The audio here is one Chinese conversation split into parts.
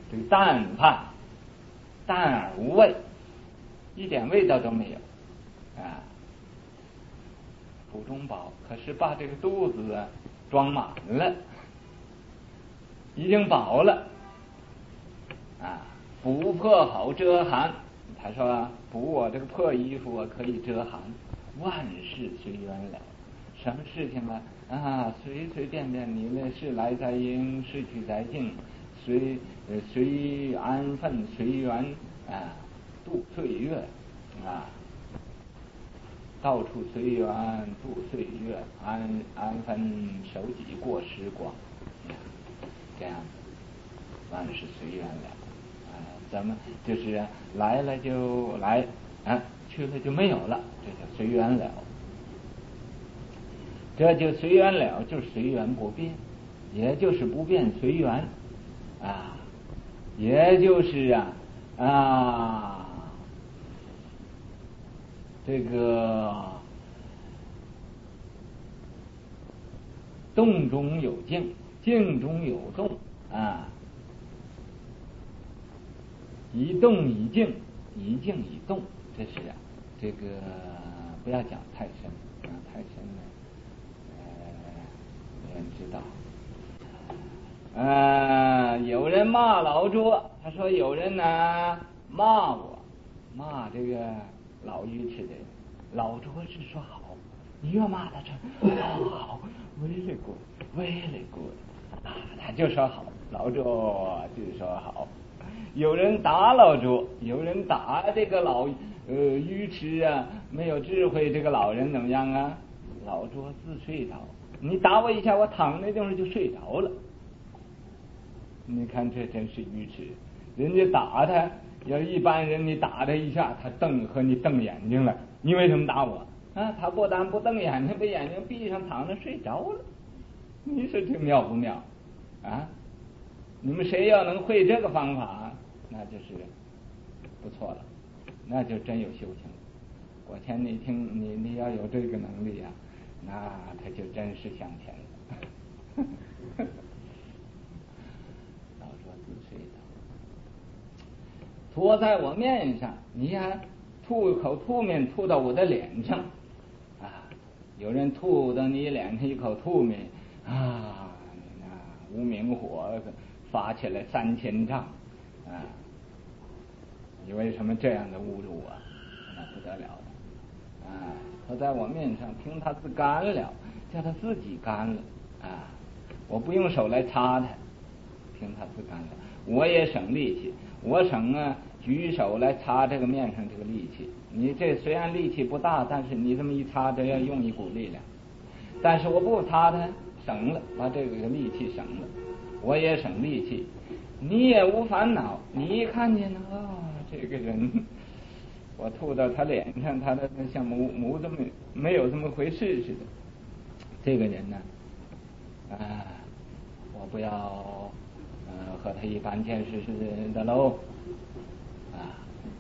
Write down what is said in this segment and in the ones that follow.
这个淡饭，淡而无味，一点味道都没有啊。腹中饱，可是把这个肚子啊装满了，已经饱了啊。补破好遮寒，他说补我这个破衣服可以遮寒，万事随缘了。什么事情呢？啊，随随便便，你那是来在应，是去在境，随安分，随缘啊，度岁月啊，到处随缘度岁月，安分守己过时光，这样子，万事随缘了啊。咱们就是来了就来啊，去了就没有了，这叫随缘了。这就随缘了，就是随缘不变，也就是不变随缘啊，也就是这个动中有静，静中有动啊，一动一静，一静一动，这是这个不要讲太深啊，太深了。没人知道。有人骂老卓，他说有人呢骂我，骂这个老愚痴的人。老卓是说好，你越骂他这好 very good，very good 啊，他就说好，老卓就说好。有人打老卓，有人打这个老愚痴啊，没有智慧这个老人怎么样啊？老卓自睡着。你打我一下，我躺那地方就睡着了。你看这真是愚痴，人家打他，要一般人你打他一下，他和你瞪眼睛了，你为什么打我啊？他不但不瞪眼睛，把眼睛闭上，躺着睡着了。你说这妙不妙啊？你们谁要能会这个方法，那就是不错了，那就真有修行。我前你听你要有这个能力啊，那他就真是向前了。老说自睡的，吐在我面上，你呀吐一口吐面吐到我的脸上啊！有人吐到你脸上一口吐面啊，你那无名火发起来3000丈啊！你为什么这样的侮辱啊？那不得了了啊！他在我面上，凭他自干了，叫他自己干了啊！我不用手来擦他，凭他自干了，我也省力气，我省举手来擦这个面上这个力气。你这虽然力气不大，但是你这么一擦，这要用一股力量。但是我不擦它，省了，把这个力气省了，我也省力气，你也无烦恼。你一看见这个人，我吐到他脸上，他的像没这么没有这么回事似的。这个人呢，我不要和他一般见识似的喽啊！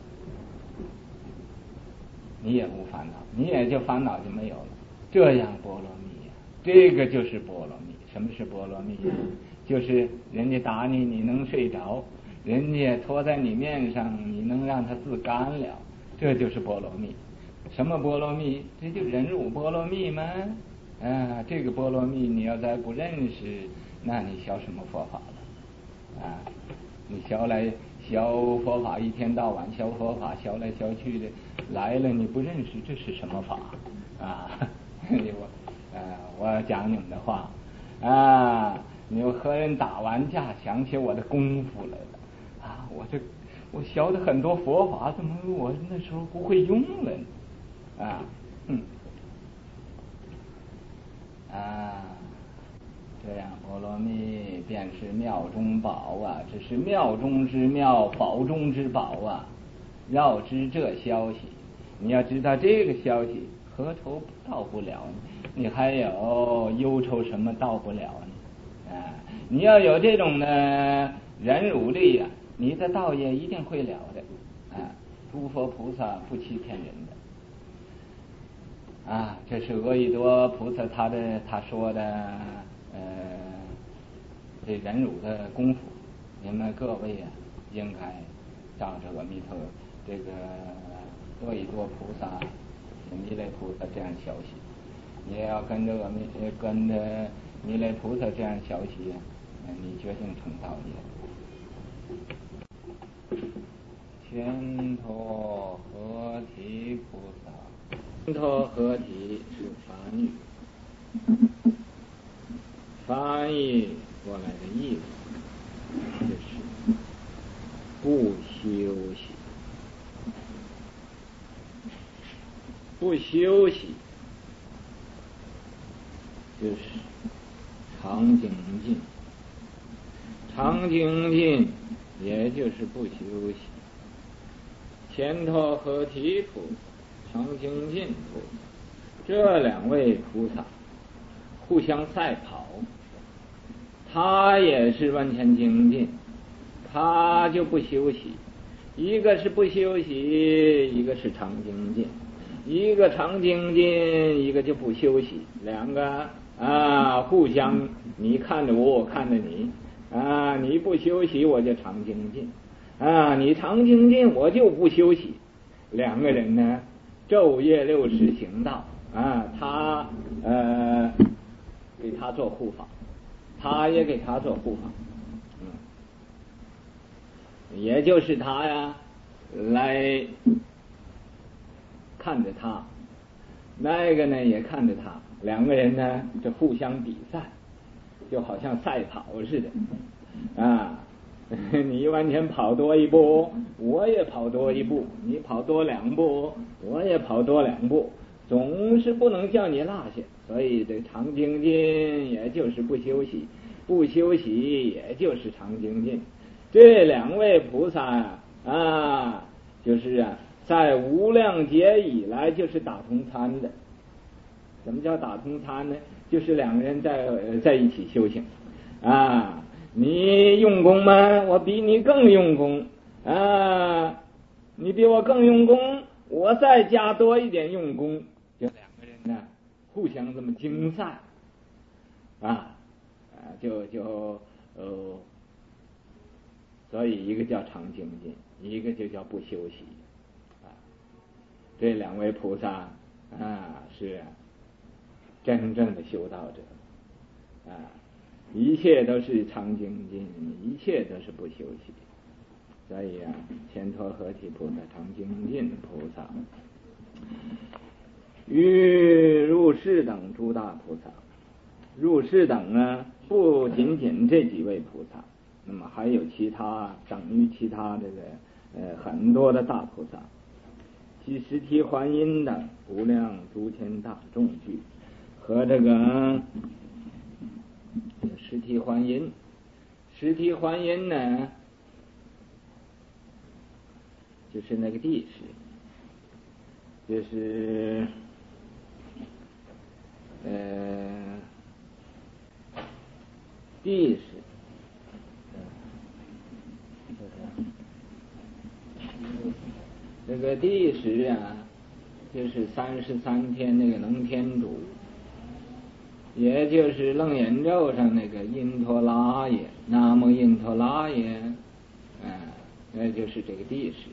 你也无烦恼，你也就烦恼就没有了。这样波罗蜜呀，这个就是波罗蜜。什么是波罗蜜呀？就是人家打你，你能睡着；人家拖在你面上，你能让他自干了，这就是波罗蜜。什么波罗蜜？这就忍辱波罗蜜吗？这个波罗蜜你要再不认识，那你学什么佛法了？你学佛法，一天到晚学佛法，学来学去的，来了你不认识这是什么法啊？我讲你们的话你和人打完架，想起我的功夫来了我学的很多佛法，怎么我那时候不会用了呢？这样波罗蜜便是妙中宝啊，这是妙中之妙，宝中之宝啊！要知这消息，你要知道这个消息，何愁到不了呢？你还有忧愁什么到不了呢？你要有这种的忍辱力啊，你的道业一定会了的诸佛菩萨不欺骗人的这是阿逸多菩萨他说的这忍辱的功夫， 你们各位啊，应该照这个弥陀这个多依多菩萨、弥勒菩萨这样学习，你也要跟着弥勒菩萨这样学习，你决定成道业。乾陀合提菩萨，乾陀合提是梵语，翻译过来的意思就是不休息，不休息就是常精进，常精进也就是不休息。乾陀合提菩萨、常精进菩萨，这两位菩萨互相赛跑，他也是完全精进，他就不休息，一个是不休息，一个是常精进，一个常精进，一个就不休息，两个互相，你看着我，我看着你，你不休息我就常精进，你常精进我就不休息，两个人呢昼夜60行道，他给他做护法，他也给他做护法，也就是他呀来看着他，那个呢也看着他，两个人呢就互相比赛，就好像赛跑似的，你完全跑多一步，我也跑多一步，你跑多2步，我也跑多2步，总是不能叫你落下，所以这常精进也就是不休息，不休息也就是常精进。这两位菩萨就是在无量劫以来就是打通参的。什么叫打通参呢？就是两个人在一起修行你用功吗？我比你更用功你比我更用功，我再加多一点用功，就两个人呢互相这么竞赛所以一个叫常精进，一个就叫不休息这两位菩萨是真正的修道者一切都是常精进，一切都是不休息。所以乾陀合提菩萨、常精进菩萨与入世等诸大菩萨，入世等呢不仅仅这几位菩萨，那么还有其他等于其他这个很多的大菩萨，即实体还因的无量诸天大众聚，和这个实体还因，实体还因呢就是那个地势，就是地势这个地势就是33天那个能天主，也就是楞严咒上那个因陀拉耶，南无因陀拉耶那就是这个地势。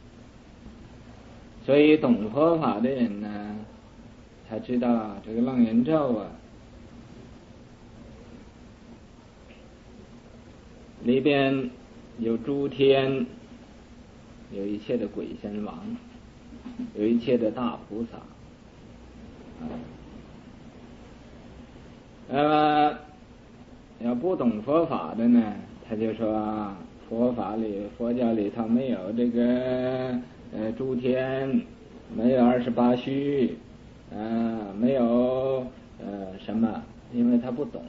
所以懂佛法的人呢才知道这个楞严咒里边有诸天，有一切的鬼神王，有一切的大菩萨要不懂佛法的呢，他就说佛教里头没有这个诸天，没有28须没有什么，因为他不懂。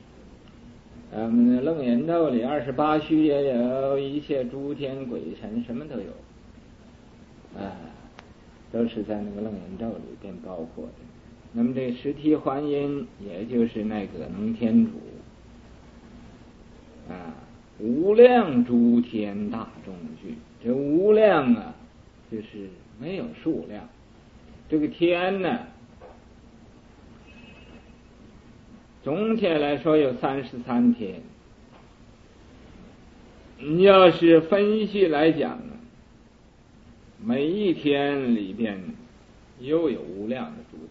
楞严咒里28须也有，一切诸天鬼神什么都有都是在那个楞严咒里边包括的。那么这实体还因也就是那个能天主无量诸天大众聚，这无量就是没有数量，这个天呢总体来说有33天， 你要是分析来讲，每一天里边又有无量的诸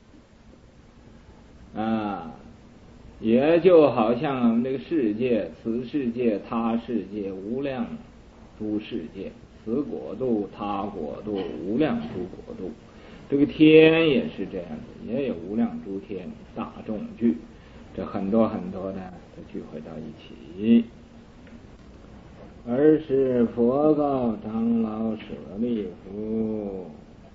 天啊，也就好像我们这个世界，此世界他世界无量诸世界，此国度他国度无量诸国度，这个天也是这样的，也有无量诸天大众聚，这很多很多的都聚会到一起。而是佛告长老舍利弗，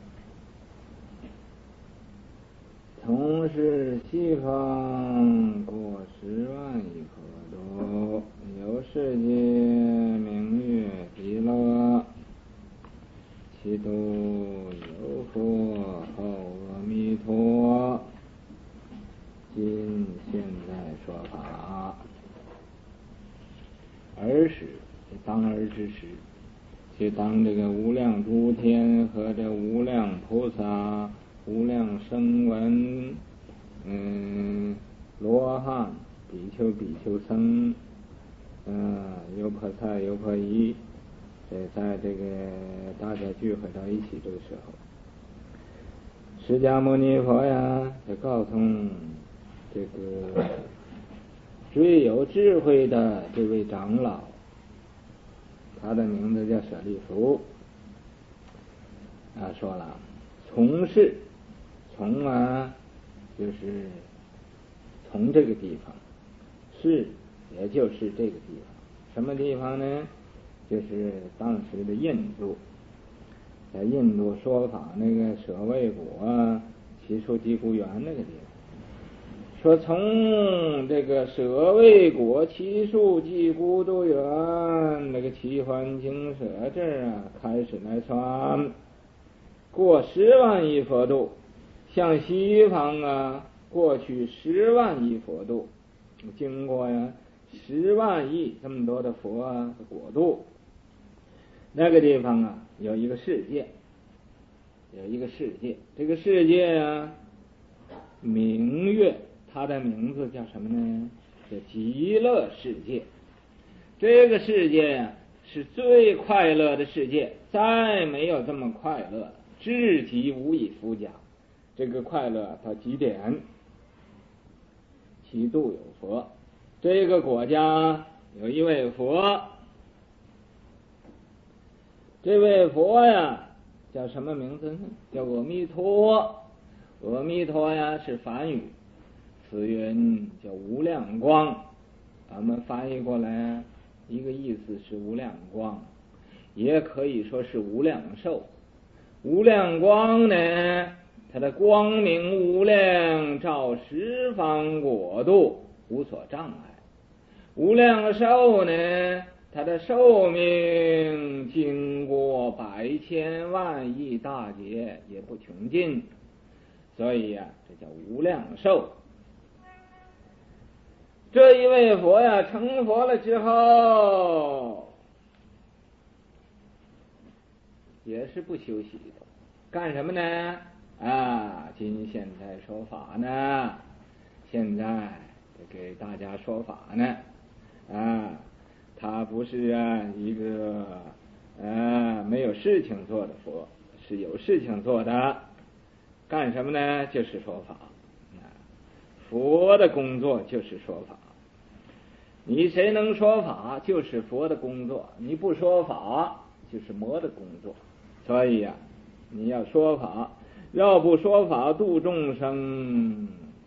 从是西方过10万亿佛度，有世界名曰极乐，其中有佛号阿弥陀，今现在说法，而是当而之时，就当这个无量诸天和这无量菩萨、无量声闻、罗汉、比丘、比丘僧、优婆塞、优婆夷，在这个大家聚会到一起这个时候，释迦牟尼佛呀，就告诉这个最有智慧的这位长老，他的名字叫舍利弗，说了，从事，从就是从这个地方，是也就是这个地方，什么地方呢？就是当时的印度，在印度说法那个舍卫国祇树矶孤园那个地方。说从这个舍卫国祇树矶孤独园那个齐桓精舍这儿开始来算，过10万亿佛度，向西方过去10万亿佛度，经过10万亿这么多的佛的国度，那个地方有一个世界，这个世界名曰，它的名字叫什么呢？叫极乐世界。这个世界是最快乐的世界，再没有这么快乐，至极无以复加。这个快乐到极点，其度有佛。这个国家有一位佛，这位佛叫什么名字呢？叫阿弥陀。阿弥陀是梵语，此云叫无量光，咱们翻译过来一个意思是无量光，也可以说是无量寿。无量光呢，它的光明无量，照十方国度，无所障碍。无量寿呢，它的寿命经过100千万亿大劫也不穷尽，所以这叫无量寿。这一位佛成佛了之后，也是不休息的，干什么呢？今现在说法呢，现在给大家说法呢。他不是一个没有事情做的佛，是有事情做的。干什么呢？就是说法。佛的工作就是说法，你谁能说法就是佛的工作，你不说法就是魔的工作。所以你要说法，要不说法度众生，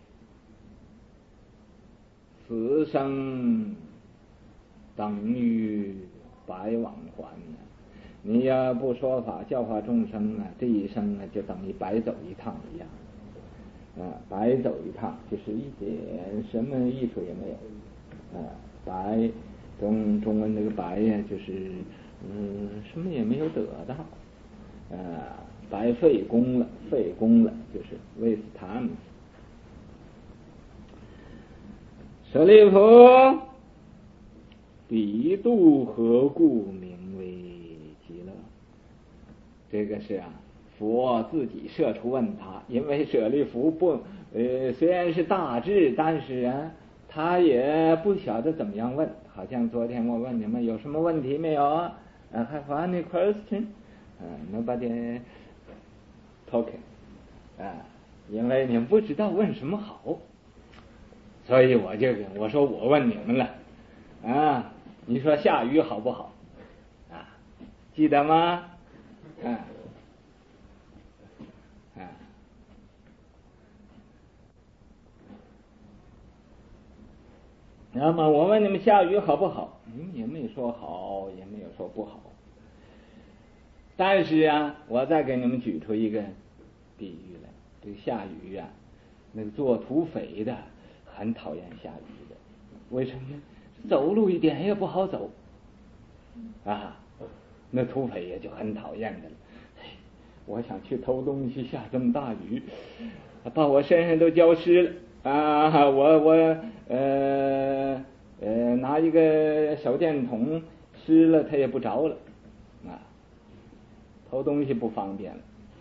此生等于白往还。你要不说法教化众生这一生就等于白走一趟一样。白走一趟，就是一点什么益处也没有。白中文这个白就是什么也没有得到。白费功了，就是 waste time。舍利弗，彼度何故名为极乐？这个是佛自己设出问答，因为舍利弗虽然是大智，但是他也不晓得怎么样问，好像昨天我问你们有什么问题没有啊？Have any question？ Nobody talking。因为你们不知道问什么好，所以我说我问你们了你说下雨好不好记得吗？那么我问你们下雨好不好？你们也没说好，也没有说不好。但是我再给你们举出一个比喻来，这个下雨那个做土匪的很讨厌下雨的，为什么呢？走路一点也不好走那土匪也就很讨厌的了。我想去偷东西，下这么大雨，把我身上都浇湿了我拿一个手电筒湿了，它也不着了偷东西不方便了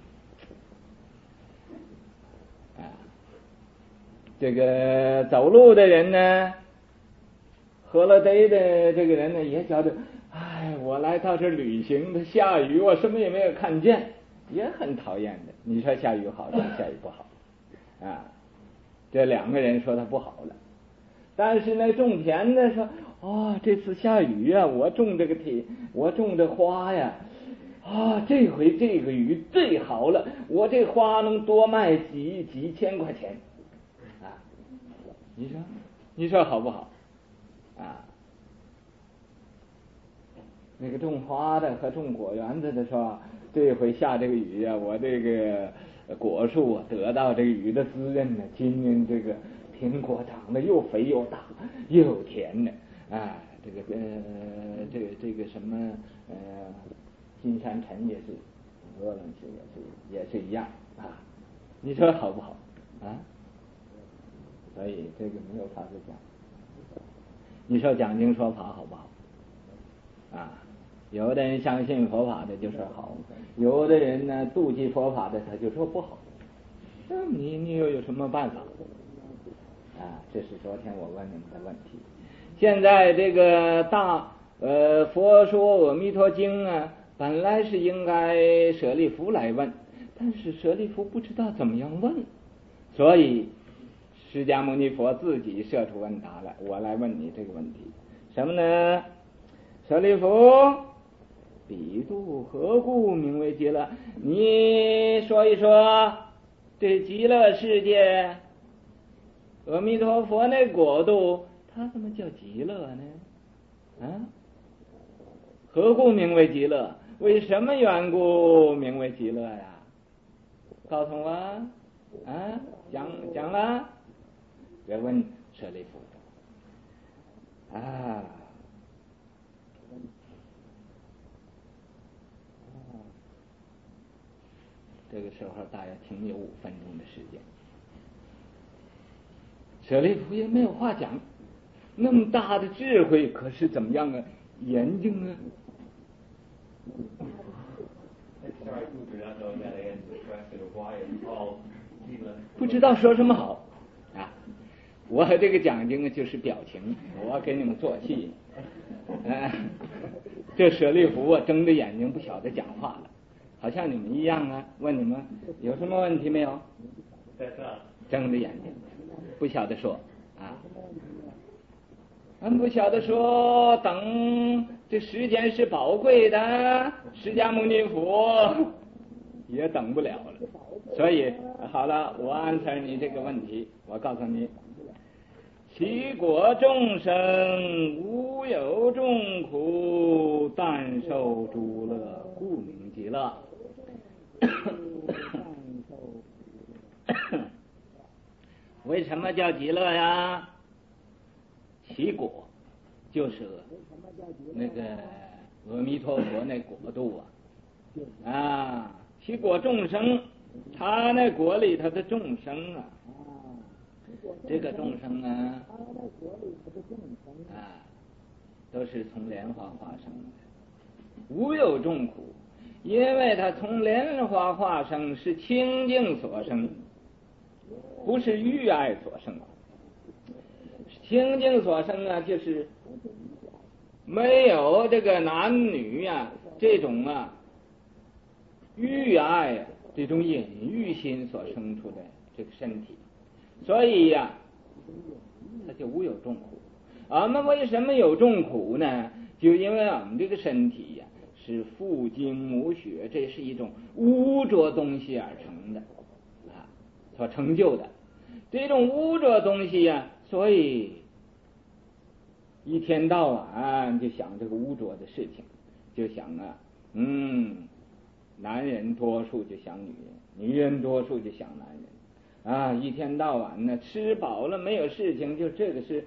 这个走路的人呢，喝了杯的这个人呢，也觉得我来到这旅行，它下雨，我什么也没有看见，也很讨厌的。你说下雨好，下雨不好这两个人说他不好了。但是呢，种田的说这次下雨我种这个田，我种这花这回这个雨最好了，我这花能多卖几千块钱你说好不好那个种花的和种果园子的说，这回下这个雨我这个果树得到这个雨的滋润呢，今年这个苹果长得又肥又大又甜呢这个什么金山陈也是，俄罗斯也是一样你说好不好所以这个没有法子讲。你说讲经说法好不好有的人相信佛法的就说好，有的人呢妒忌佛法的他就说不好。你又有什么办法这是昨天我问你们的问题。现在这个佛说阿弥陀经本来是应该舍利弗来问，但是舍利弗不知道怎么样问，所以释迦牟尼佛自己设出问答来，我来问你这个问题，什么呢？舍利弗，彼度何故名为极乐？你说一说，这极乐世界，阿弥陀佛那国度，它怎么叫极乐呢？何故名为极乐？为什么缘故名为极乐呀？告诉我讲了。别问舍利弗这个时候大约停有5分钟的时间。舍利弗也没有话讲，那么大的智慧，可是怎么样眼睛不知道说什么好我这个讲经就是表情，我给你们做戏这舍利弗睁着眼睛不晓得讲话了，好像你们一样问你们有什么问题没有？睁着眼睛不晓得说不晓得说，等这时间是宝贵的，释迦牟尼佛也等不了了。所以好了，我answer你这个问题，我告诉你，其果众生无有众苦，但受诸乐，故名极乐。为什么叫极乐呀？其果就是那个阿弥陀佛那国度其果众生，他那国里头的众生这个众生都是从莲花化生的，无有众苦，因为他从莲花化生是清净所生，不是欲爱所生。 清净所生啊，就是没有这个男女呀、这种欲爱这种隐欲心所生出的这个身体，所以它就无有众苦。我们为什么有众苦呢？就因为我们这个身体是父精母血，这是一种污浊东西而成的所成就的这种污浊东西所以一天到晚就想这个污浊的事情，就想男人多数就想女人，女人多数就想男人一天到晚呢吃饱了没有事情，就这个是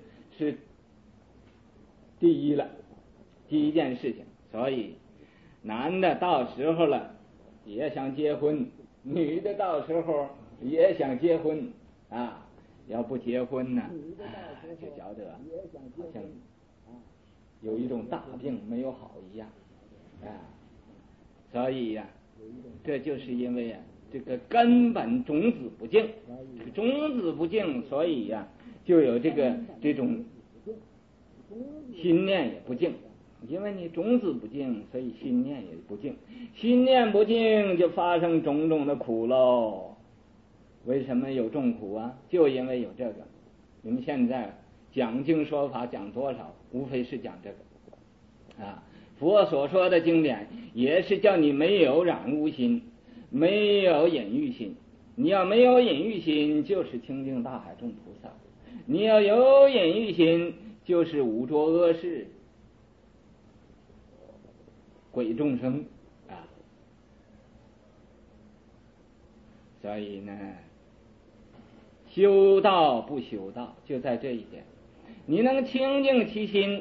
第一件事情。所以男的到时候了也想结婚，女的到时候也想结婚要不结婚呢就觉得好像有一种大病没有好一样所以这就是因为这个根本种子不净，种子不净，所以就有这种心念也不净。因为你种子不净，所以心念也不净，心念不净就发生种种的苦喽。为什么有众苦就因为有这个。你们现在讲经说法讲多少，无非是讲这个佛所说的经典也是叫你没有染污心，没有隐欲心。你要没有隐欲心，就是清净大海众菩萨；你要有隐欲心，就是五浊恶世鬼众生所以呢，修道不修道就在这一点。你能清净其心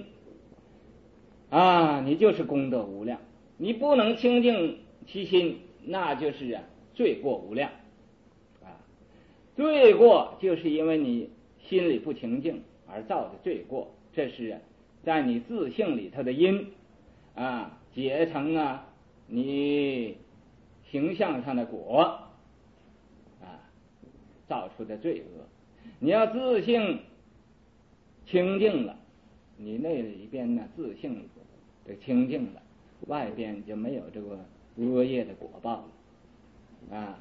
你就是功德无量；你不能清净其心，那就是罪过无量罪过就是因为你心里不清净而造的罪过，这是在你自性里头的因结成你形象上的果造出的罪恶。你要自性清净了，你那里边自性的清净了，外边就没有这个恶业的果报了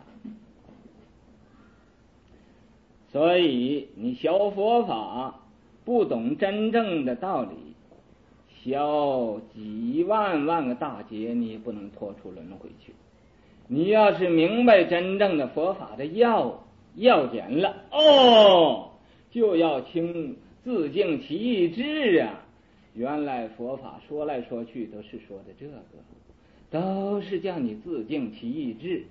所以你学佛法不懂真正的道理，消几万个大劫，你也不能脱出轮回去。你要是明白真正的佛法的要点了就要自净其意志原来佛法说来说去都是说的这个，都是叫你自净其意志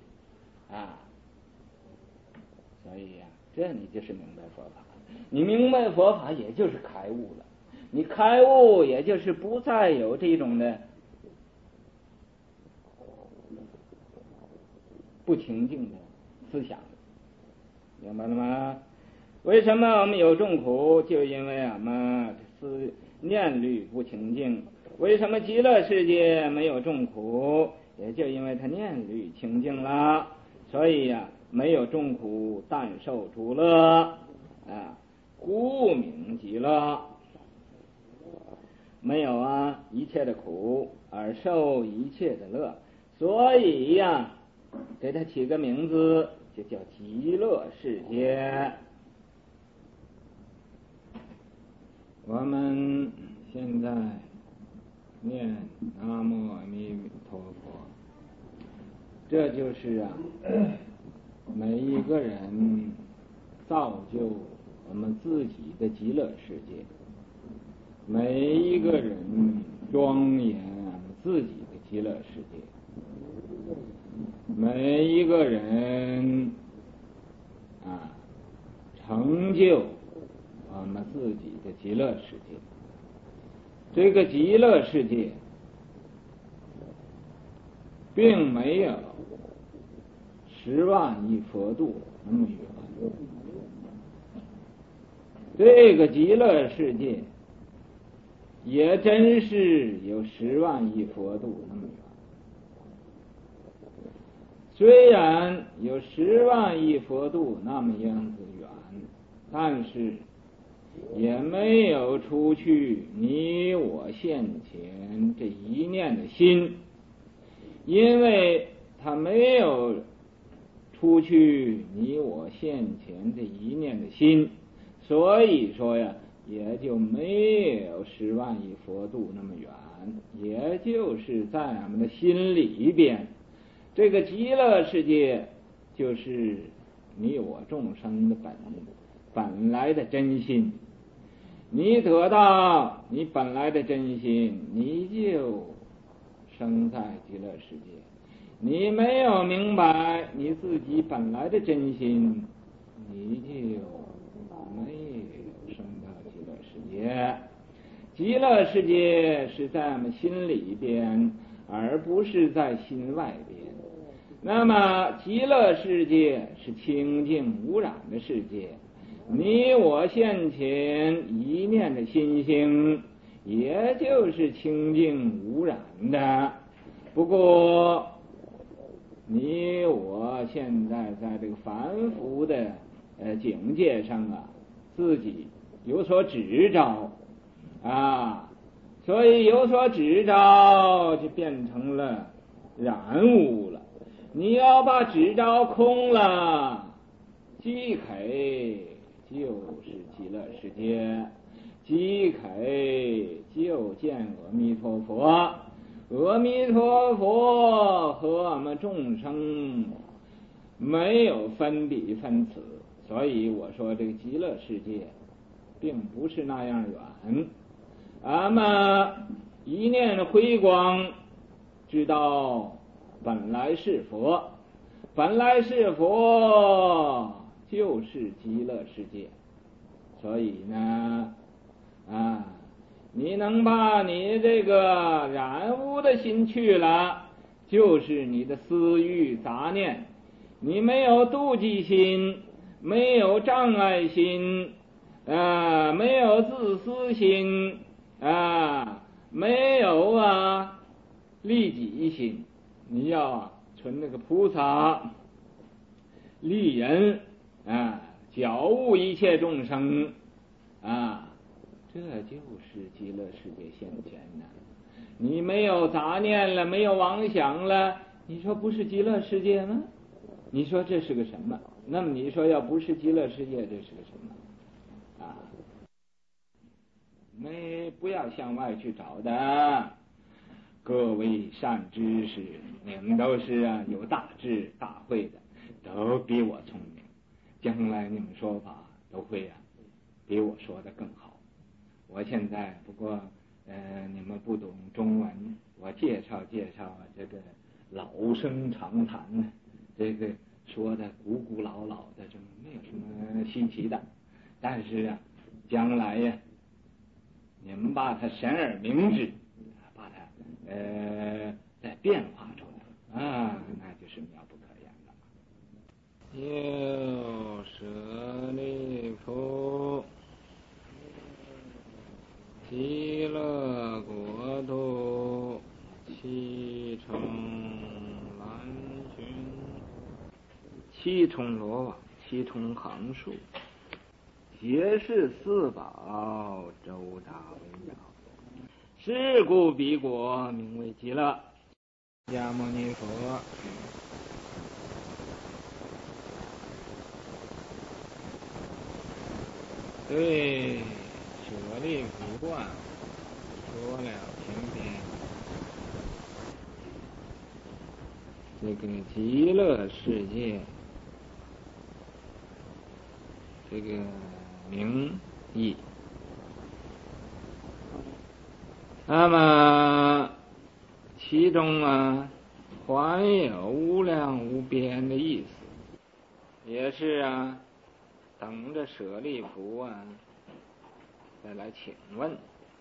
所以这你就是明白佛法。你明白佛法也就是开悟了，你开悟也就是不再有这种的不清净的思想，明白了吗？为什么我们有众苦？就因为我们思念虑不清净。为什么极乐世界没有众苦？也就因为他念虑清净了，所以没有众苦，但受诸乐故名极乐。没有一切的苦而受一切的乐，所以给他起个名字就叫极乐世界。我们现在念南无阿弥陀佛，这就是每一个人造就我们自己的极乐世界，每一个人庄严自己的极乐世界，每一个人成就我们自己的极乐世界。这个极乐世界并没有10万亿佛度那么远，这个极乐世界也真是有10万亿佛度那么远。虽然有10万亿佛度那么样子远，但是也没有除去你我现前这一念的心，因为他没有除去你我现前这一念的心，所以说呀，也就没有10万亿佛度那么远，也就是在俺们的心里边，这个极乐世界就是你我众生的本来的真心。你得到你本来的真心，你就生在极乐世界。你没有明白你自己本来的真心，你就没有生到极乐世界。极乐世界是在我们心里边，而不是在心外边。那么极乐世界是清净无染的世界，你我现前一念的心性，也就是清净无染的。不过你我现在在这个凡夫的境界上啊，自己有所执着啊，所以有所执着就变成了染污了。你要把执着空了，即可就是极乐世界，即可就见阿弥陀佛。阿弥陀佛和我们众生没有分彼分此，所以我说这个极乐世界并不是那样远。俺们一念回光，知道本来是佛，本来是佛就是极乐世界。所以呢你能把你这个染污的心去了，就是你的私欲杂念，你没有妒忌心，没有障碍心没有自私心没有利己心。你要存那个菩萨利人觉悟一切众生这就是极乐世界现前呢。你没有杂念了，没有妄想了，你说不是极乐世界吗？你说这是个什么？那么你说要不是极乐世界，这是个什么不要向外去找的。各位善知识，你们都是有大智大慧的，都比我聪明，将来你们说法都会比我说的更好。我现在不过你们不懂中文，我介绍这个老生常谈呢，这个说的古古老老的，这没有什么稀奇的。但是将来你们把它神而明之，把它再变化出来那就是妙不可言了。又舍利弗，极乐国土七重蓝群，七重罗网，七重行树，皆是四宝，周匝围绕。是故彼国名为极乐。释迦牟尼佛对舍利弗说了前边这个极乐世界这个名义，那么其中还有无量无边的意思，也是等着舍利弗再来请问。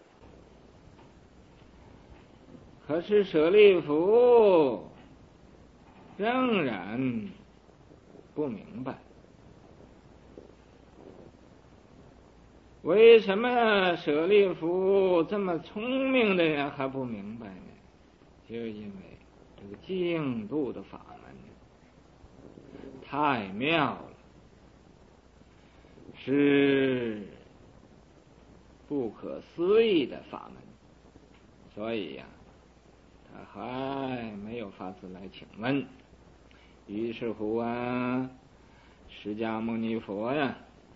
可是舍利弗仍然不明白，为什么舍利弗这么聪明的人还不明白呢？就因为这个净土的法门太妙了，是不可思议的法门，所以呀，他还没有法子来请问。于是乎啊，释迦牟尼佛呀，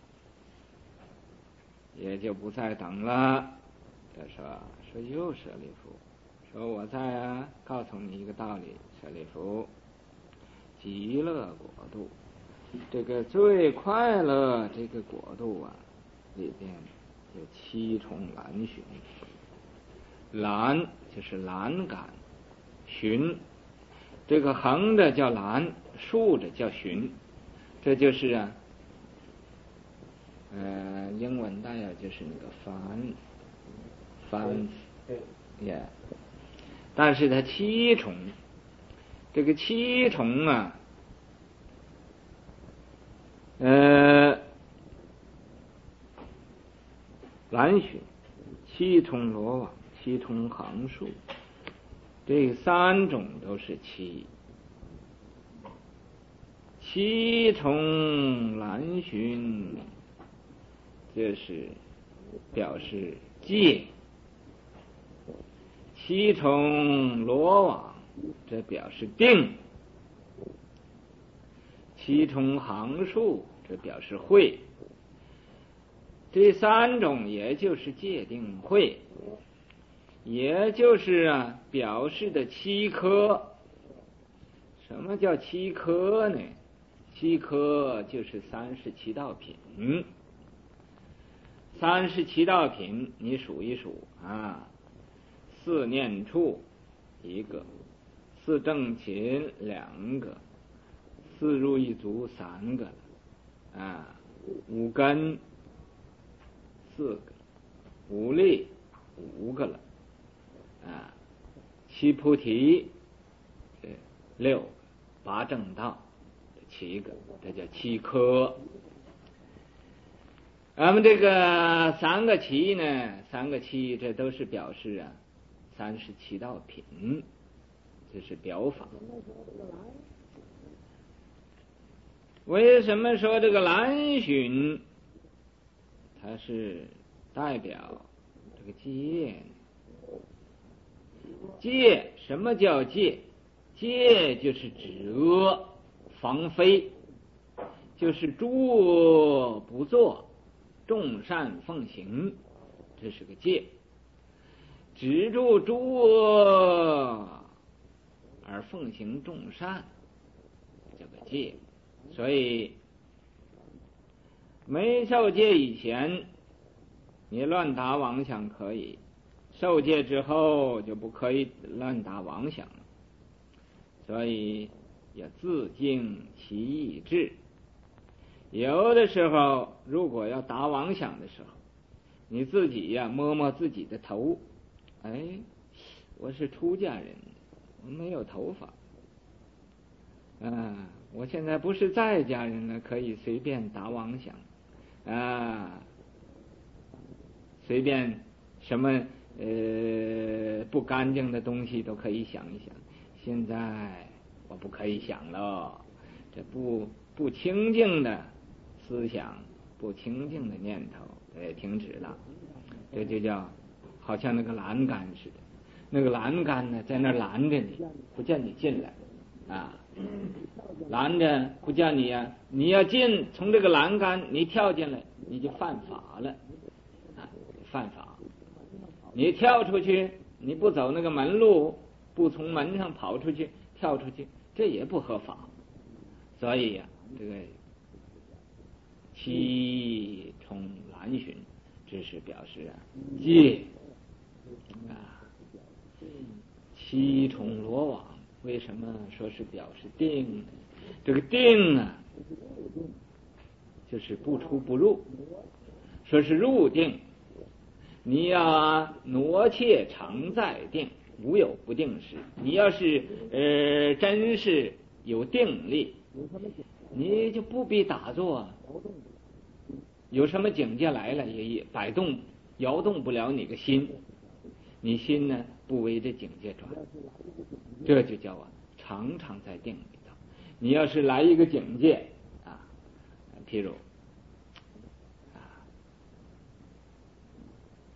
也就不再等了。他说又舍利弗，说我再告诉你一个道理，舍利弗，极乐国度，这个最快乐这个国度啊，里边有7重栏楯。栏就是栏杆，楯这个横着叫栏，竖着叫楯，这就是英文大约就是那个帆也，但是它7重，这个7重啊，栏楯，7重罗网，7重行树，这3种都是7重栏楯，这是表示戒；7重罗网，这表示定；7重行树，这表示慧。这3种也就是戒定慧，也就是表示的7科。什么叫7科呢？7科就是37道品。37道品你数一数啊，4念处1个，4正勤2个，4如意足3个，5根4个，5力5个了，7菩提6个，8正道7个，这叫7科。咱们这个3个7呢，3个7这都是表示37道品，这是表法。为什么说这个栏楯它是代表这个戒呢？戒，什么叫戒？戒就是止恶防非，就是诸恶不作，众善奉行，这是个戒。止住诸恶而奉行众善，这个戒。所以没受戒以前，你乱打妄想可以；受戒之后就不可以乱打妄想了。所以要自净其意志。有的时候，如果要打妄想的时候，你自己摸摸自己的头，我是出家人，我没有头发。我现在不是在家人了，可以随便打妄想随便什么不干净的东西都可以想一想。现在我不可以想了，这不清净的思想，不清净的念头停止了。这就叫好像那个栏杆似的，那个栏杆呢在那拦着你，不叫你进来拦着不叫你你要从这个栏杆你跳进来，你就犯法了犯法。你跳出去，你不走那个门路，不从门上跑出去跳出去，这也不合法。所以这个7重栏楯，这是表示戒7重罗网，为什么说是表示定？这个定就是不出不入，说是入定。你要挪切常在定，无有不定时。你要是真是有定力，你就不必打坐，有什么境界来了也摇动不了你个心，你心呢不为这境界转，这就叫常常在定里头。你要是来一个境界譬如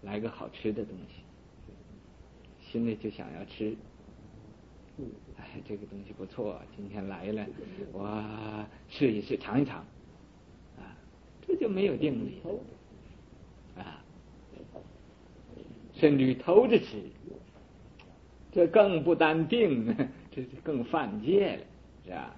来个好吃的东西，心里就想要吃。哎，这个东西不错，今天来了，我试一试，尝一尝，啊，这就没有定力啊，甚至于偷着吃，这更不单定呢，这是更犯戒了，是吧？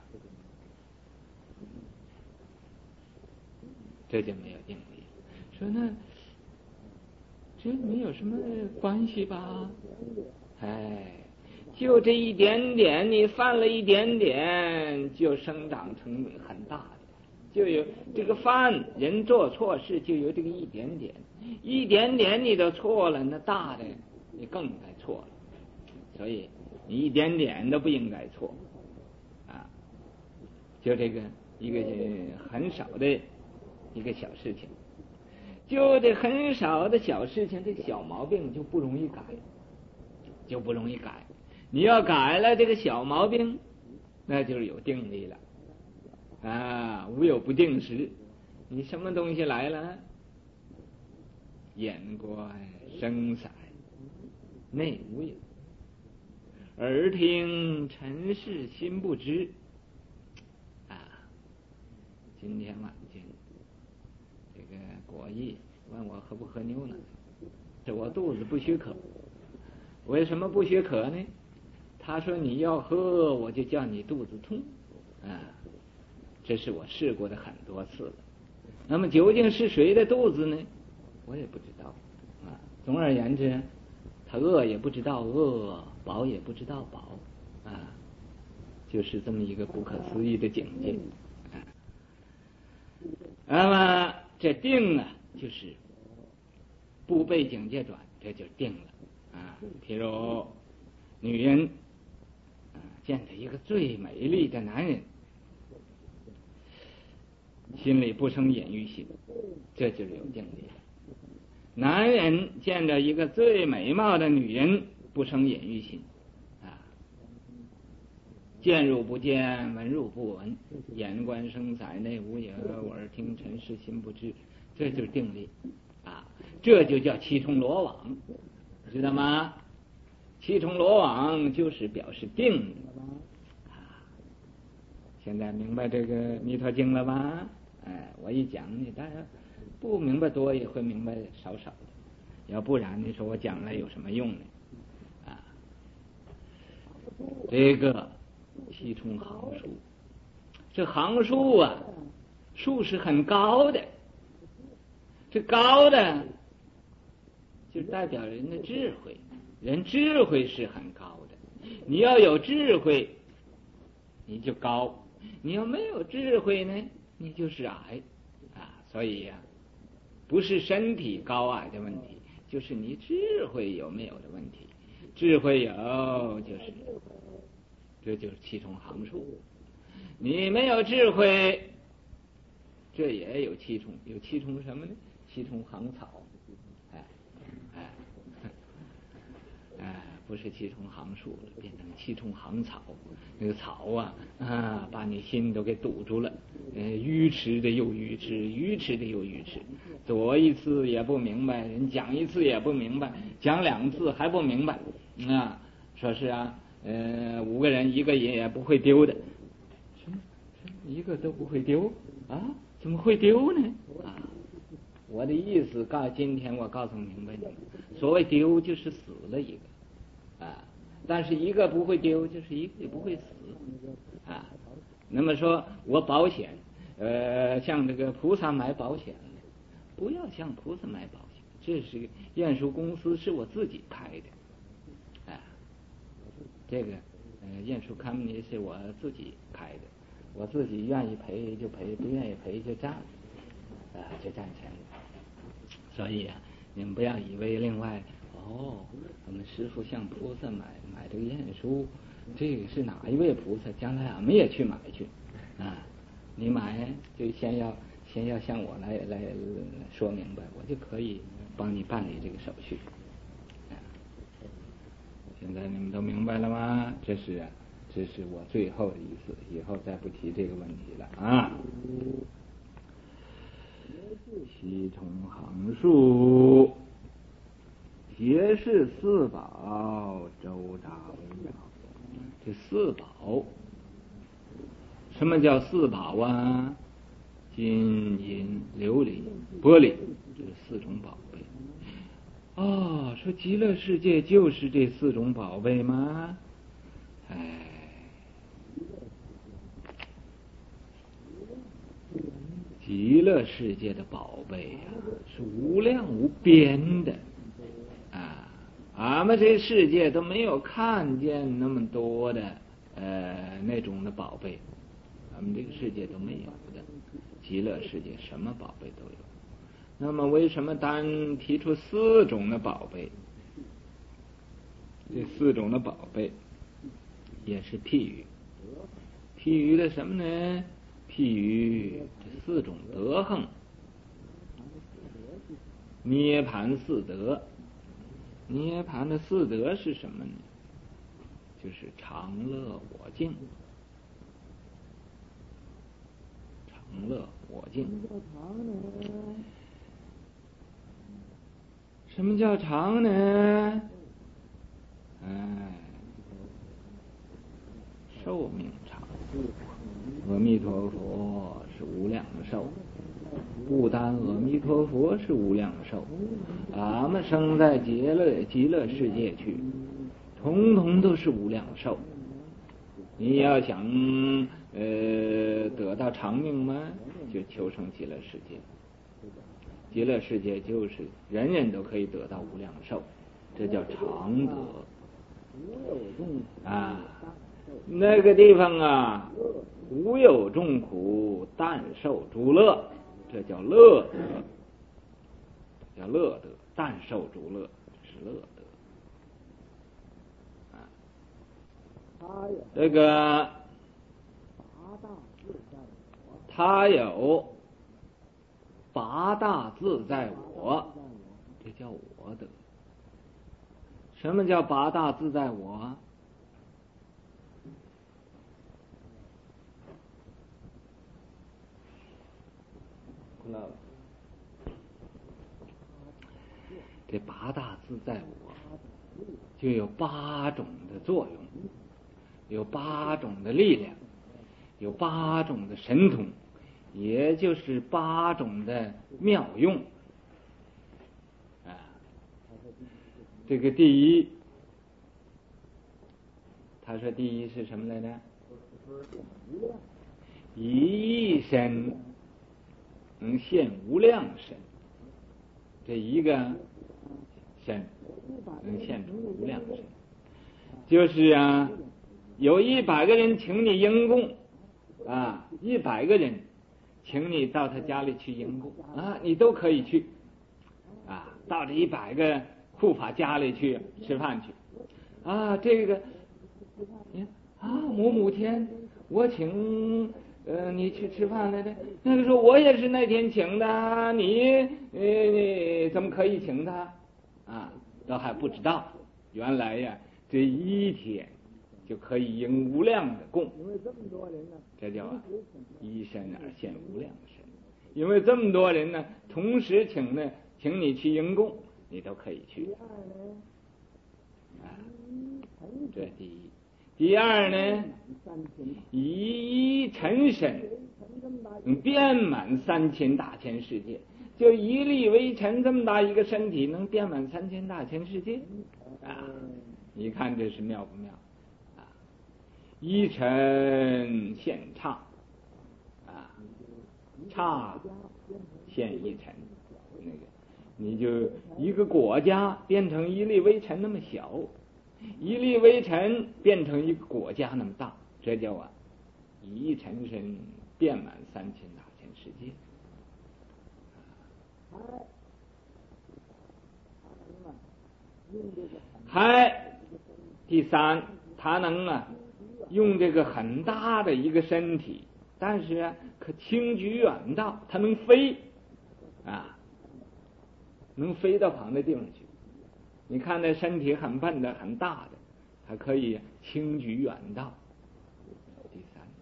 这就没有定力。说那这没有什么关系吧？哎，就这一点点，你犯了一点点，就生长成很大的。就有这个犯人做错事，就有这个一点点，一点点你都错了，那大的你更该错了。所以你一点点都不应该错啊！就这个一个很少的一个小事情，就这很少的小事情，这个小毛病就不容易改，就不容易改。你要改了这个小毛病，那就是有定力了啊！无有不定时，你什么东西来了？眼观声色内无有，耳听尘世心不知啊！今天晚间这个果毅问我喝不喝牛奶，这我肚子不许可。为什么不许可呢？他说你要喝，我就叫你肚子痛啊！这是我试过的很多次了。那么究竟是谁的肚子呢？我也不知道啊。总而言之，他饿也不知道饿，饱也不知道饱啊，就是这么一个不可思议的境界啊。那么这定啊，就是不被境界转，这就定了啊。譬如女人见到一个最美丽的男人，心里不生淫欲心，这就是有定力了。男人见着一个最美貌的女人，不生淫欲心啊，见入不见，闻入不闻，眼观声色内无有，耳听尘世心不知，这就是定力啊，这就叫七重罗网，知道吗？七重罗网就是表示定啊。现在明白这个弥陀经了吧？哎，我一讲你当然不明白多也会明白少少的，要不然你说我讲了有什么用呢？啊，这个七重行数，这行数啊，数是很高的，这高的就代表人的智慧，人智慧是很高的。你要有智慧，你就高；你要没有智慧呢，你就是矮啊。所以呀，不是身体高矮的问题，就是你智慧有没有的问题。智慧有，这就是七重行数。你没有智慧，这也有七重，有七重什么呢？七重行草，不是七重行树了，变成七重行草。那个草啊，把你心都给堵住了。愚痴的又愚痴，愚痴的又愚痴。左一次也不明白，人讲一次也不明白，讲两次还不明白啊。说是啊，5个人一个也不会丢的，什么一个都不会丢啊？怎么会丢呢？啊，我的意思今天我告诉明白你们，所谓丢就是死了一个啊，但是一个不会丢，就是一个也不会死啊。那么说我保险，向这个菩萨买保险，不要向菩萨买保险，这是验赎公司是我自己开的啊。这个验赎company是我自己开的，我自己愿意赔就赔，不愿意赔就占就占钱。所以你们不要以为另外我们师父向菩萨买这个验书，这个是哪一位菩萨？将来俺们也去买去啊！你买就先要向我来说明白，我就可以帮你办理这个手续。现在你们都明白了吗？这是我最后的意思，以后再不提这个问题了啊。七重行数皆是四宝，周匝围绕。这四宝，什么叫四宝啊？金银琉璃玻璃，这四种宝贝。说极乐世界就是这四种宝贝吗？极乐世界的宝贝是无量无边的俺们这世界都没有看见那么多的那种的宝贝，俺们这个世界都没有的。极乐世界什么宝贝都有。那么为什么单提出四种的宝贝？这四种的宝贝也是譬喻，譬喻的什么呢？譬喻这四种德行，涅盘四德。涅盘的四德是什么呢？就是常乐我净。常乐我净。什么叫常呢？寿命长。阿弥陀佛是无量寿，不单阿弥陀佛是无量寿，俺们生在极乐世界去，统统都是无量寿。你要想得到长命吗？就求生极乐世界。极乐世界就是人人都可以得到无量寿，这叫常德那个地方无有众苦，但受诸乐，这叫乐德，叫乐德，但受诸乐，这是乐德这个他有八大自在我，这叫我德。什么叫八大自在我？这八大自在我就有八种的作用，有八种的力量，有八种的神通，也就是八种的妙用这个第一，他说第一是什么来着？一亿身能现无量身，这一个身能现出无量身，就是有100个人请你迎供100个人请你到他家里去迎供你都可以去到这100个护法家里去吃饭去这个某天我请你去吃饭来的，那个时候我也是那天请的，你怎么可以请他都还不知道，原来这一天就可以迎无量的供，因为这么多人呢，这叫一身而现无量身。因为这么多人呢，同时请你去迎供，你都可以去这第一。第二呢，以尘身能遍满3000大千世界，就一粒微尘这么大一个身体能遍满3000大千世界你看这是妙不妙一尘现刹刹现一尘，那个你就一个国家变成一粒微尘那么小，一粒微尘变成一个国家那么大，这叫一尘身遍满3000大千世界。还第三，他能用这个很大的一个身体，但是可轻举远道，他能飞能飞到旁的地方去。你看那身体很笨的很大的，它可以轻举远道。第三种。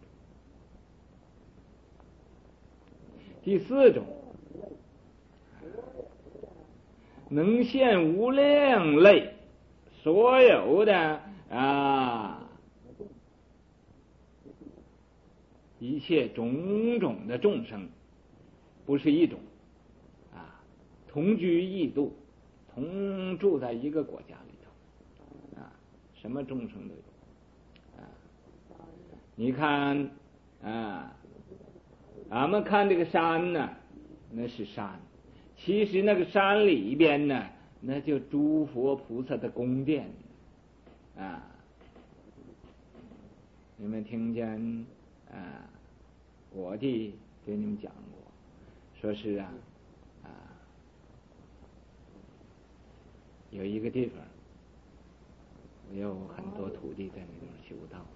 第四种， 能现无量类所有的一切种种的众生，不是一种同居异度，同住在一个国家里头什么众生都有你看俺们看这个山呢，那是山，其实那个山里边呢，那就诸佛菩萨的宫殿你们听见我弟给你们讲过，说是有一个地方有很多徒弟在那地方修道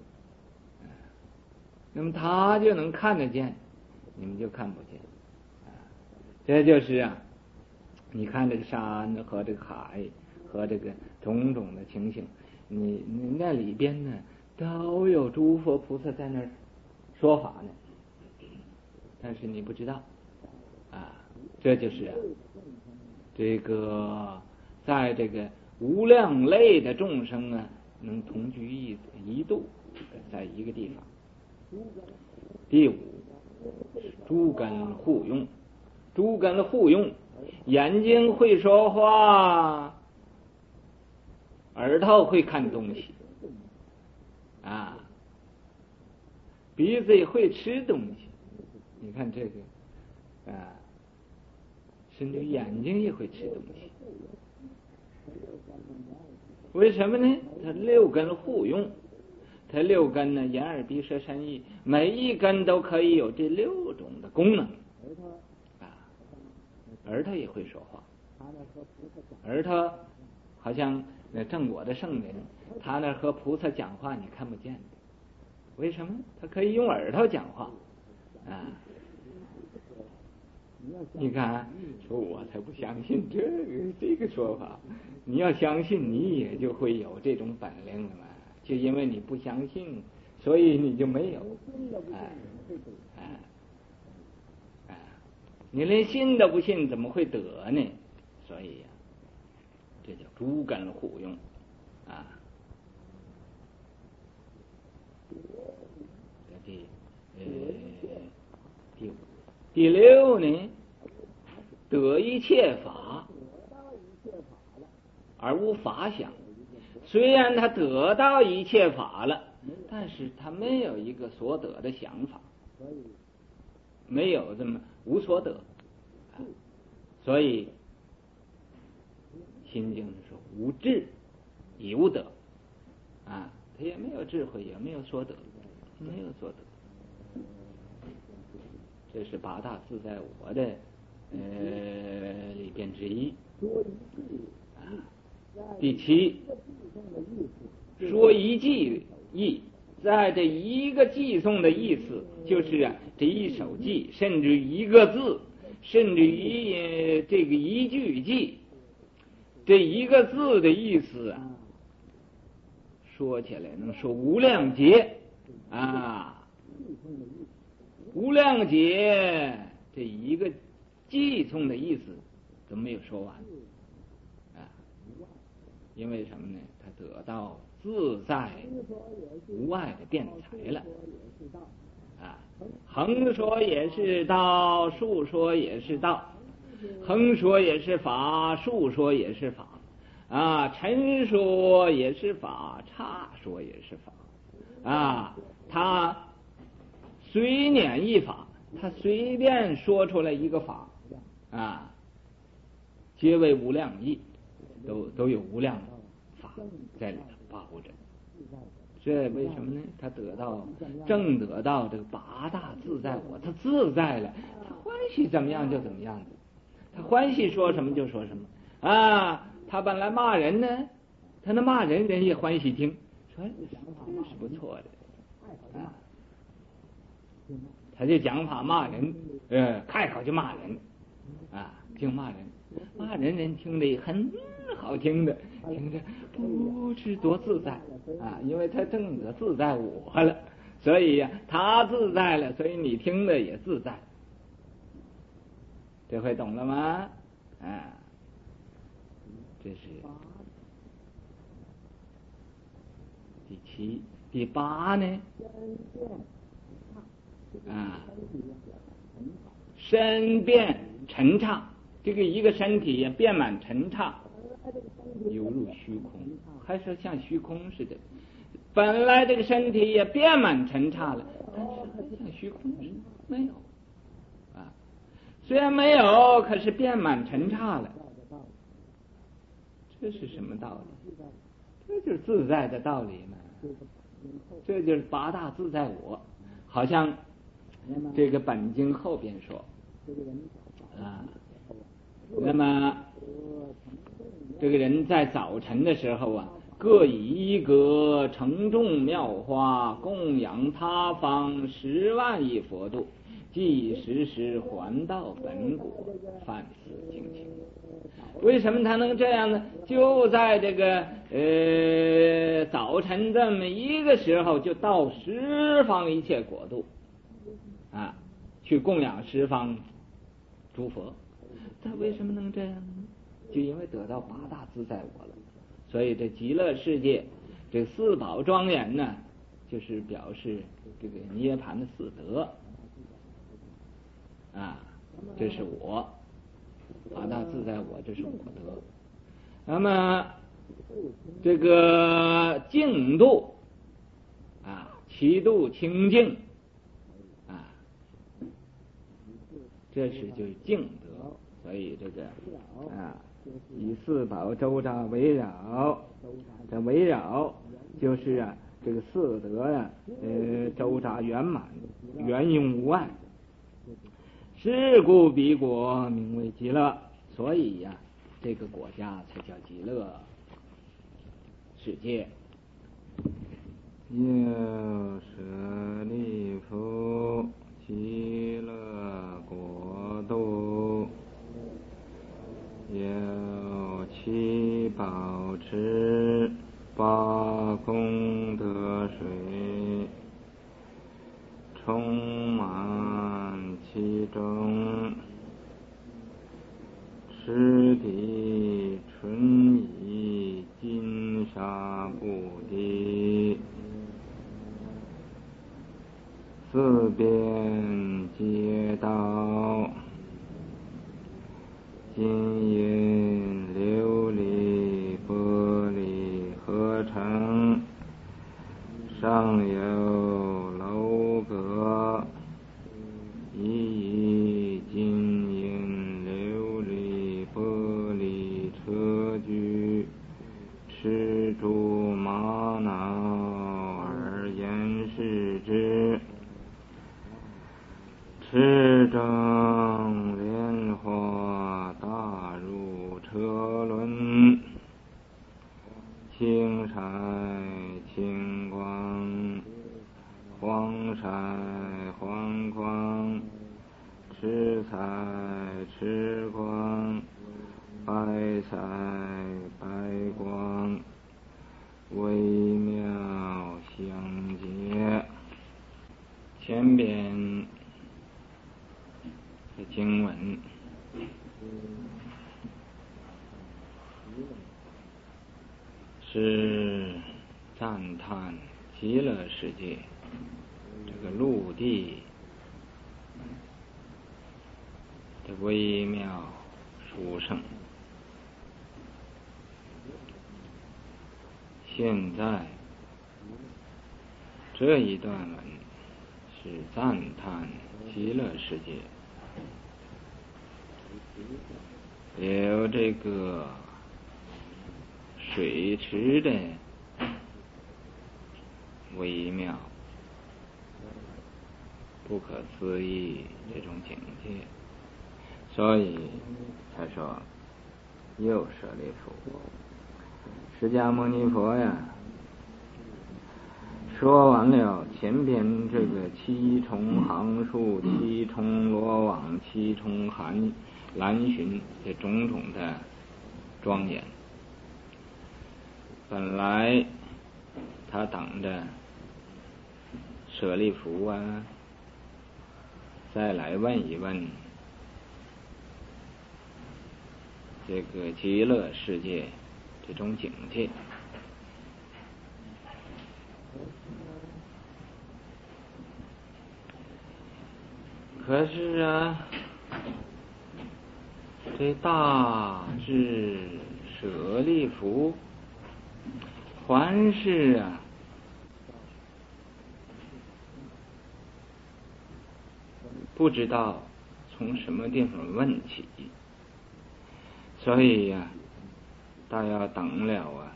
那么他就能看得见，你们就看不见这就是你看这个山和这个海和这个种种的情形，你那里边呢都有诸佛菩萨在那儿说法呢，但是你不知道这就是这个在这个无量类的众生能同居一度在一个地方。第五，诸根互用，诸根互用，眼睛会说话，耳朵会看东西鼻子也会吃东西，你看这个甚至眼睛也会吃东西，为什么呢？它六根互用，它六根呢，眼耳鼻舌身意，每一根都可以有这六种的功能耳朵也会说话，耳朵好像正果的圣人，他那和菩萨讲话你看不见的，为什么？他可以用耳朵讲话你看说我才不相信这个说法，你要相信你也就会有这种本领了嘛，就因为你不相信，所以你就没有你连信都不信怎么会得呢？所以这叫诸根互用第六呢，得一切法而无法想，虽然他得到一切法了，但是他没有一个所得的想法，没有这么无所得所以心经说无智亦无得他也没有智慧，也没有所得，没有所得。这是八大自在我的里边之一第七，说一偈意，在这一个偈颂的意思，就是这一首偈，甚至一个字，甚至于这个一句偈，这一个字的意思说起来能说无量劫无量劫这一个偈颂的意思都没有说完因为什么呢？他得到自在无碍的辩才了横说也是道，竖说也是道，横说也是法，竖说也是法陈说也是法，岔说也是法他随念一法，他随便说出来一个法皆为无量义，都有无量法在里头保护着。这为什么呢？他正得到这个八大自在我，他自在了，他欢喜怎么样就怎么样，他欢喜说什么就说什么他本来骂人呢，他那骂人人也欢喜听，说这是不错的他就讲法骂人开口就骂人就骂人人听得很好听的，听着不知多自在因为他正得自在我了，所以他自在了，所以你听的也自在。这回懂了吗这是第七。第八呢？身变陈畅，这个一个身体也变满陈畅，犹如虚空，还是像虚空似的。本来这个身体也变满陈畅了，但是还像虚空似的，没有啊。虽然没有，可是变满陈畅了。这是什么道理？这就是自在的道理嘛。这就是八大自在我，好像这个本经后边说啊，那么这个人在早晨的时候啊，各以一格承重妙花，供养他方10万亿佛度，即时还到本果，犯此精情。为什么他能这样呢？就在这个早晨这么一个时候，就到十方一切国度啊，去供养十方诸佛。他为什么能这样呢？就因为得到八大自在我了。所以这极乐世界这四宝庄严呢，就是表示这个涅槃的四德啊，这是我八大自在我，这是我德。那么这个净度啊，七度清净啊，这是就是净德。所以这个啊，以四宝周匝围绕，这围绕就是啊，这个四德啊，周匝圆满，圆融无碍。是故彼国名为极乐。所以呀，这个国家才叫极乐世界。 又舍利弗，极乐国度有七宝池，八功德水，充满其中，池底纯以金沙布地，四边街道，金银琉璃玻璃合成，上有楼阁，以金银琉璃玻璃车具，持诸玛瑙而言饰之，持正莲花大入车轮，青彩青光，黄彩黄光，赤彩赤光，白彩白光，微妙相接。前边的经文是赞叹极乐世界这个陆地的微妙殊胜。现在这一段文是赞叹极乐世界有这个水池的微妙不可思议这种境界，所以他说又舍利弗，释迦牟尼佛呀，说完了前边这个七重行树、七重罗网、七重蓝寻这种种的庄严，本来他等着舍利弗啊再来问一问这个极乐世界这种境界。可是啊，这大智舍利弗，凡事啊，不知道从什么地方问起，所以呀，大要等了啊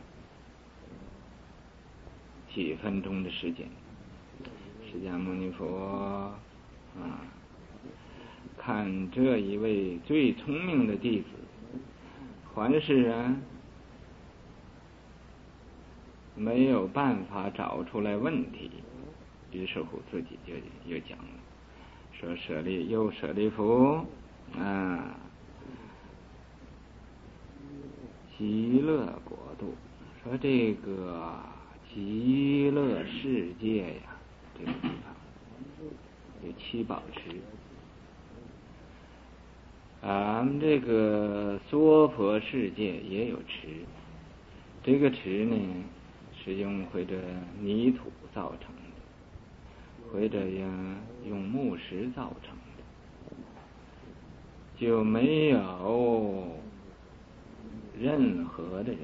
几分钟的时间。释迦牟尼佛啊，看这一位最聪明的弟子，凡事啊没有办法找出来问题，于是乎自己就又讲了，说舍利弗啊，极乐国度，说这个极乐世界呀，这个地方有七宝池。俺们这个娑婆世界也有池，这个池呢是用或者泥土造成的，或者呀用木石造成的，就没有任何的人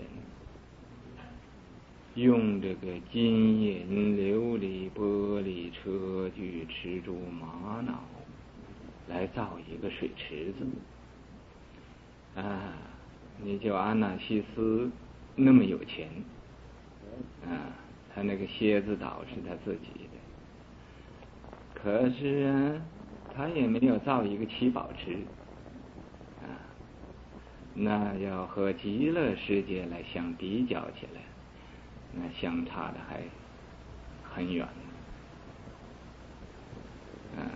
用这个金银琉璃玻璃车具蜘蛛玛瑙来造一个水池子啊！你就阿那西斯那么有钱啊，他那个蝎子岛是他自己的，可是啊，他也没有造一个七宝池啊，那要和极乐世界来相比较起来，那相差的还很远啊。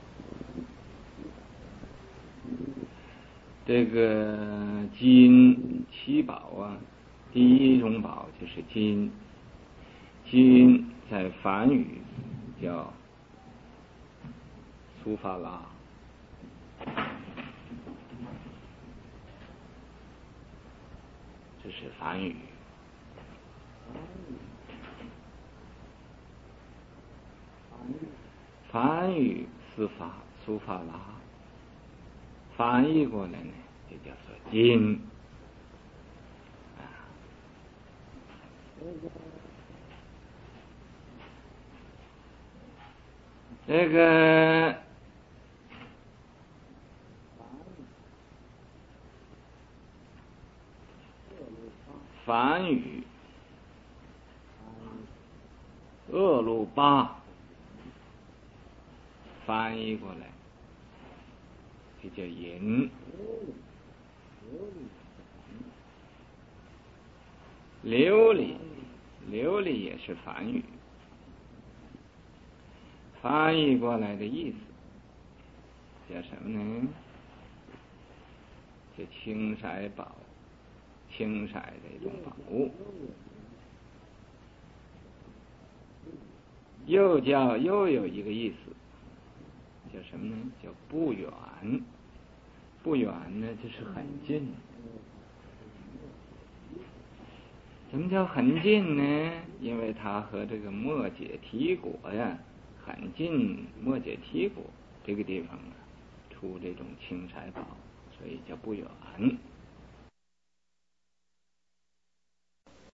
这个金七宝啊，第一种宝就是金，金在梵语叫苏法拉，这是梵语。梵语苏法拉，翻译过来呢，就叫做金啊。这个梵语厄鲁巴翻译过来就叫银，琉璃也是梵语，翻译过来的意思叫什么呢？叫青色宝，青色的一种宝物，又有一个意思叫什么呢？叫不远。不远呢就是很近。什么叫很近呢？因为它和这个末解提果呀很近，末解提果这个地方啊出这种青色宝，所以叫不远。